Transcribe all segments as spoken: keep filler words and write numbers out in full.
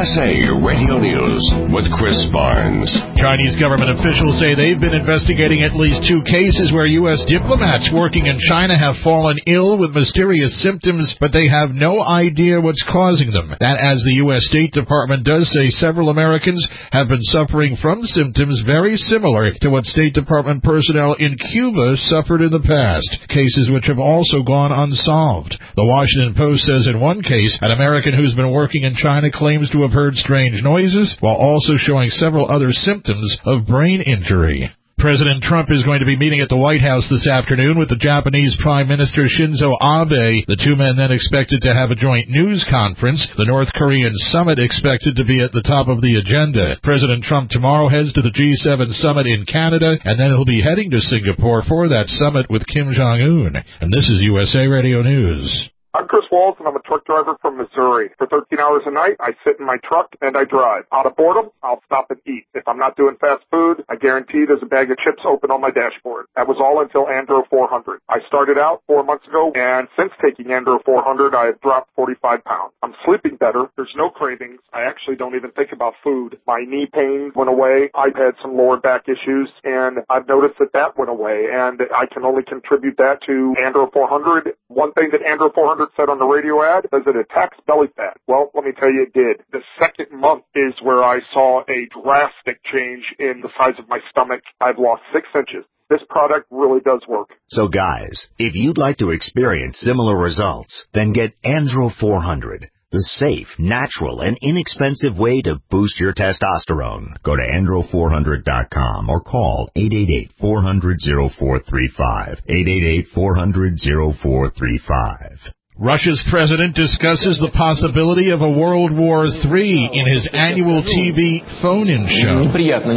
S A Radio News with Chris Barnes. Chinese government officials say they've been investigating at least two cases where U S diplomats working in China have fallen ill with mysterious symptoms, but they have no idea what's causing them. That as the U S State Department does say several Americans have been suffering from symptoms very similar to what State Department personnel in Cuba suffered in the past, cases which have also gone unsolved. The Washington Post says in one case, an American who's been working in China claims to have heard strange noises while also showing several other symptoms of brain injury. President Trump is going to be meeting at the White House this afternoon with the Japanese Prime Minister Shinzo Abe. The two men then expected to have a joint news conference. The North Korean summit expected to be at the top of the agenda. President Trump tomorrow heads to the G seven summit in Canada, and then he'll be heading to Singapore for that summit with Kim Jong-un. And this is U S A Radio News. I'm Chris Walls, and I'm a truck driver from Missouri. For thirteen hours a night, I sit in my truck and I drive. Out of boredom, I'll stop and eat. If I'm not doing fast food, I guarantee there's a bag of chips open on my dashboard. That was all until Andro four hundred. I started out four months ago, and since taking Andro four hundred, I have dropped forty-five pounds. I'm sleeping better. There's no cravings. I actually don't even think about food. My knee pain went away. I've had some lower back issues, and I've noticed that that went away, and I can only contribute that to Andro four hundred. One thing that Andro four hundred said on the radio ad is it attacks belly fat. Well, let me tell you, it did. The second month is where I saw a drastic change in the size of my stomach. I've lost six inches. This product really does work. So guys, if you'd like to experience similar results, then get Andro four hundred. The safe, natural, and inexpensive way to boost your testosterone. Go to andro four hundred dot com or call eight eight eight, four hundred, oh four three five. eight eight eight, four hundred, oh four three five. Russia's president discusses the possibility of a World War Three in his annual T V phone-in show.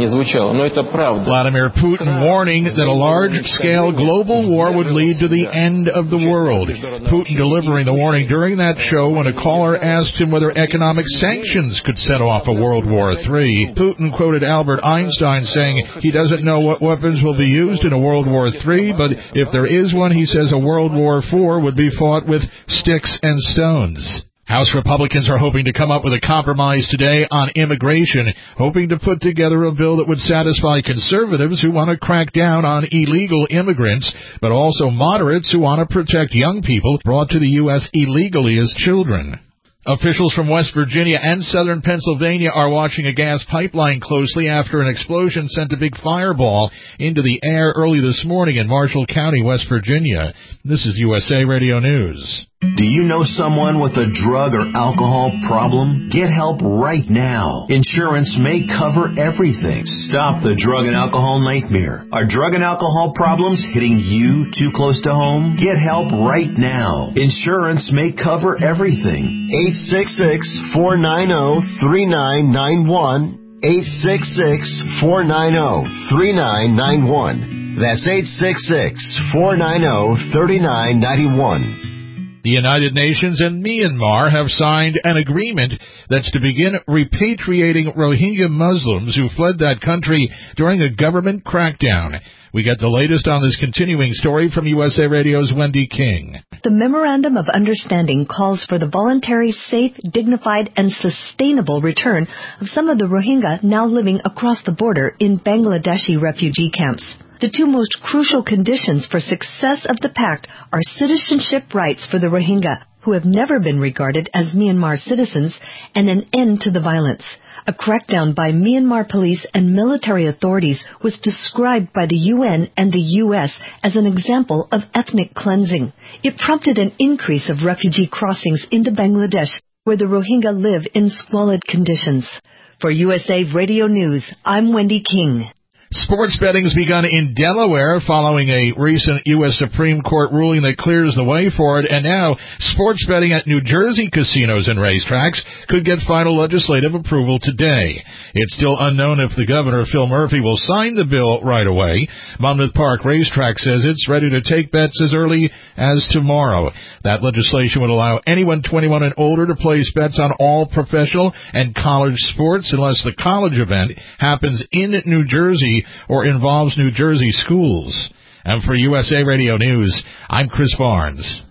Vladimir Putin warning that a large-scale global war would lead to the end of the world. Putin delivering the warning during that show when a caller asked him whether economic sanctions could set off a World War Three. Putin quoted Albert Einstein saying he doesn't know what weapons will be used in a World War Three, but if there is one, he says a World War Four would be fought with sticks and stones. House Republicans are hoping to come up with a compromise today on immigration, hoping to put together a bill that would satisfy conservatives who want to crack down on illegal immigrants, but also moderates who want to protect young people brought to the U S illegally as children. Officials from West Virginia and southern Pennsylvania are watching a gas pipeline closely after an explosion sent a big fireball into the air early this morning in Marshall County, West Virginia. This is U S A Radio News. Do you know someone with a drug or alcohol problem? Get help right now. Insurance may cover everything. Stop the drug and alcohol nightmare. Are drug and alcohol problems hitting you too close to home? Get help right now. Insurance may cover everything. eight six six, four nine zero, three nine nine one. eight six six, four nine zero, three nine nine one. That's eight six six, four nine zero, three nine nine one. The United Nations and Myanmar have signed an agreement that's to begin repatriating Rohingya Muslims who fled that country during a government crackdown. We get the latest on this continuing story from U S A Radio's Wendy King. The Memorandum of Understanding calls for the voluntary, safe, dignified, and sustainable return of some of the Rohingya now living across the border in Bangladeshi refugee camps. The two most crucial conditions for success of the pact are citizenship rights for the Rohingya, who have never been regarded as Myanmar citizens, and an end to the violence. A crackdown by Myanmar police and military authorities was described by the U N and the U S as an example of ethnic cleansing. It prompted an increase of refugee crossings into Bangladesh, where the Rohingya live in squalid conditions. For U S A Radio News, I'm Wendy King. Sports betting's begun in Delaware following a recent U S Supreme Court ruling that clears the way for it, and now sports betting at New Jersey casinos and racetracks could get final legislative approval today. It's still unknown if the governor, Phil Murphy, will sign the bill right away. Monmouth Park Racetrack says it's ready to take bets as early as tomorrow. That legislation would allow anyone twenty-one and older to place bets on all professional and college sports unless the college event happens in New Jersey or involves New Jersey schools. And for U S A Radio News, I'm Chris Barnes.